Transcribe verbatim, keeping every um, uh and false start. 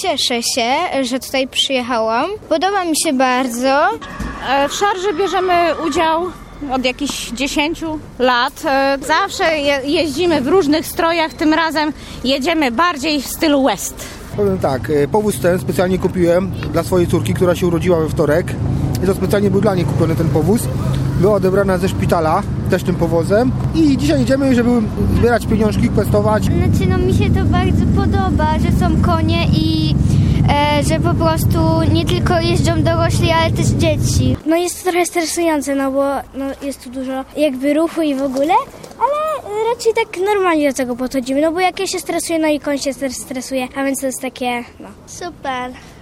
Cieszę się, że tutaj przyjechałam. Podoba mi się bardzo. W szarży bierzemy udział od jakichś dziesięciu lat. Zawsze je- jeździmy w różnych strojach, tym razem jedziemy bardziej w stylu west. Powiem tak, powóz ten specjalnie kupiłem dla swojej córki, która się urodziła we wtorek. I to specjalnie był dla niej kupiony ten powóz. Była odebrana ze szpitala też tym powozem. I dzisiaj jedziemy, żeby zbierać pieniążki, kwestować. Znaczy, no mi się to bardzo podoba, że są konie i e, że po prostu nie tylko jeżdżą dorośli, ale też dzieci. No jest to trochę stresujące, no bo no, jest tu dużo jakby ruchu i w ogóle, ale raczej tak normalnie do tego podchodzimy, no bo jak ja się stresuję, no i koń się też stresuje, a więc to jest takie, no, super.